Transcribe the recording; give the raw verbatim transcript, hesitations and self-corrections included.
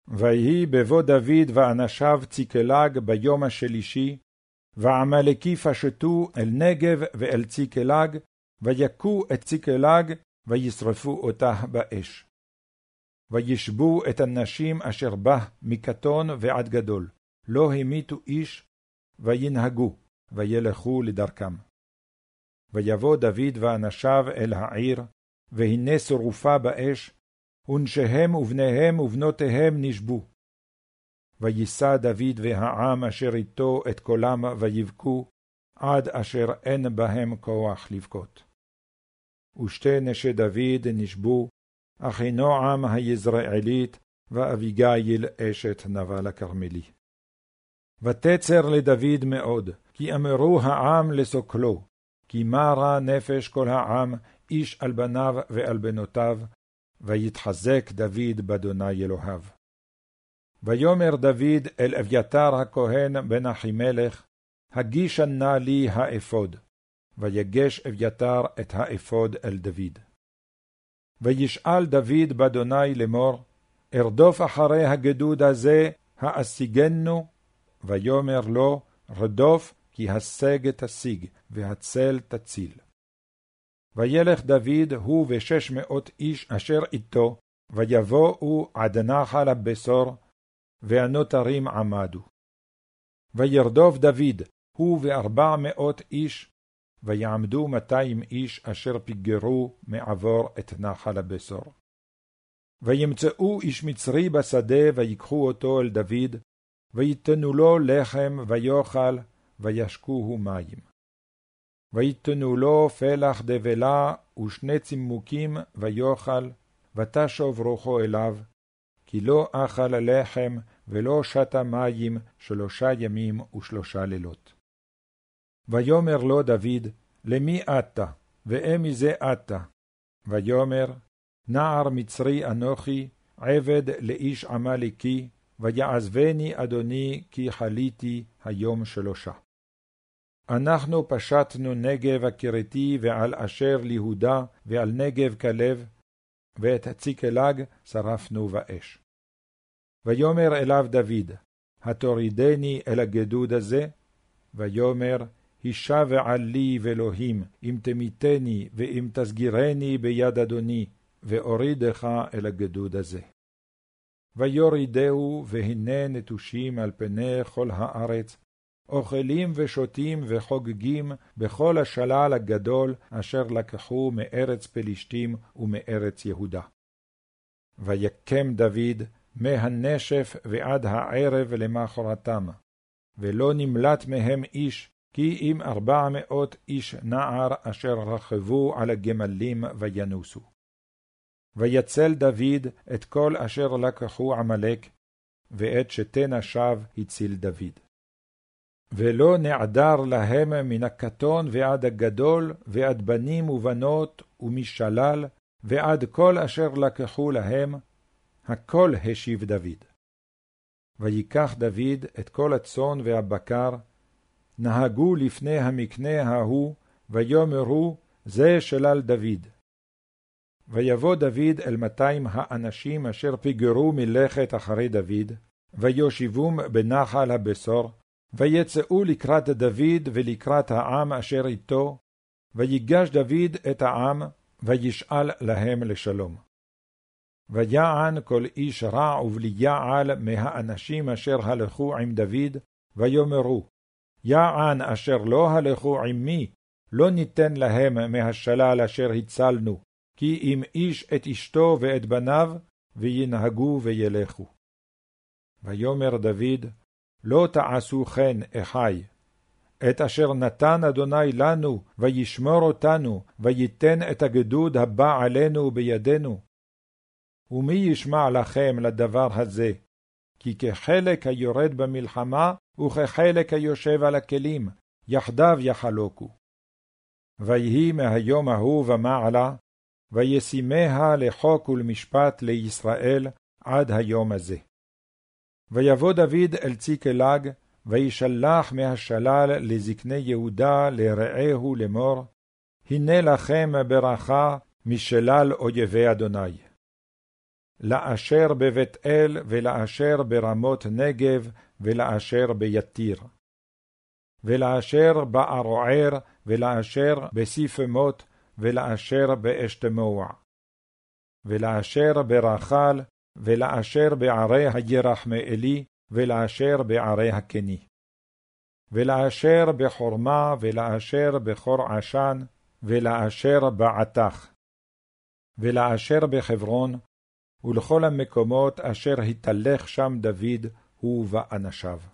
ויהי בבוא דוד ואנשיו ציקלג ביום השלישי, ועמלקי פשטו אל נגב ואל ציקלג, ויכו את ציקלג, וישרפו אותה באש. וישבו את הנשים אשר בה מקטון ועד גדול, לא המיתו איש, וינהגו, וילכו לדרכם. ויבוא דוד ואנשיו אל העיר, והנה שרופה באש, ונשיהם ובניהם ובנותיהם נשבו. ויישא דוד והעם אשר איתו את קולם ויבכו, עד אשר אין בהם כוח לבכות. ושתי נשי דוד נשבו, אחינועם היזרעאלית, ואביגיל אשת נבל הכרמלי. ותצר לדוד מאוד, כי אמרו העם לסוקלו, כי מרה נפש כל העם, איש על בניו ועל בנותיו, ויתחזק דוד באדוני אלוהיו. ויאמר דוד אל אביתר הכהן בן אחימלך, הגישה נא לי האפוד, ויגש אביתר את האפוד אל דוד. וישאל דוד באדוני לאמור, ארדוף אחרי הגדוד הזה, האשיגנו? ויאמר לו, רדוף, כי השג תשיג, והצל תציל. וילך דוד הוא ושש מאות איש אשר איתו, ויבואו עד נחל הבשור, והנותרים עמדו. וירדוף דוד הוא וארבע מאות איש, ויעמדו מאתיים איש אשר פיגרו מעבור את נחל הבשור. וימצאו איש מצרי בשדה, ויקחו אותו אל דוד, ויתנו לו לחם ויאכל, וישקוהו מים. ויתנו לו פלח דבלה ושני צימוקים ויאכל, ותשוב רוחו אליו, כי לא אכל לחם ולא שתה מים שלושה ימים ושלושה לילות. ויאמר לו דוד, למי אתה, ואמי זה אתה? ויאמר, נער מצרי אנוכי, עבד לאיש עמלקי, ויעזבני אדוני כי חליתי היום שלושה. אנחנו פשטנו נגב הכרתי ועל אשר ליהודה ועל נגב כלב, ואת ציקלג שרפנו באש. ויאמר אליו דוד, התורידני אל הגדוד הזה? ויאמר, הישבע לי ואלוהים, אם תמיתני ואם תסגירני ביד אדוני, ואורידך אל הגדוד הזה. ויורידהו, והנה נטושים על פני כל הארץ, אוכלים ושותים וחוגגים בכל השלל הגדול אשר לקחו מארץ פלישתים ומארץ יהודה. ויקם דוד מהנשף ועד הערב למחרתם, ולא נמלט מהם איש, כי אם ארבע מאות איש נער אשר רכבו על הגמלים וינוסו. ויצל דוד את כל אשר לקחו עמלק, ואת שתי נשיו הציל דוד. ולא נעדר להם מן הקטון ועד הגדול, ועד בנים ובנות ומשלל, ועד כל אשר לקחו להם, הכל השיב דוד. ויקח דוד את כל הצאן והבקר, נהגו לפני המקנה ההוא, ויאמרו, זה שלל דוד. ויבוא דוד אל מאתיים האנשים אשר פיגרו מלכת אחרי דוד, ויושבום בנחל הבשור, ויצאו לקראת דוד ולקראת העם אשר איתו, ויגש דוד את העם, וישאל להם לשלום. ויען כל איש רע ובלי יעל מהאנשים אשר הלכו עם דוד, ויאמרו, יען אשר לא הלכו עמי, לא ניתן להם מהשלל אשר הצלנו, כי אם איש את אשתו ואת בניו, וינהגו וילכו. ויאמר דוד, לא תעשו כן, אחי, את אשר נתן אדוני לנו, וישמור אותנו, וייתן את הגדוד הבא עלינו בידינו. ומי ישמע לכם לדבר הזה? כי כחלק היורד במלחמה, וכחלק היושב על הכלים, יחדיו יחלוקו. ויהי מהיום ההוא ומעלה, וישימיה לחוק ולמשפט לישראל עד היום הזה. ויבוא דוד אל ציקלג, וישלח מהשלל לזקני יהודה לרעהו לאמור, הנה לכם ברכה משלל אויבי אדוני. לאשר בבית אל, ולאשר ברמות נגב, ולאשר ביתיר. ולאשר בערוער, ולאשר בסיפמות, ולאשר באשתמוע. ולאשר ברחל, ולאשר בערי הירחמאלי, ולאשר בערי הקני. ולאשר בחורמה, ולאשר בחור עשן, ולאשר בעתך. ולאשר בחברון, ולכל המקומות אשר התהלך שם דוד הוא ואנשיו.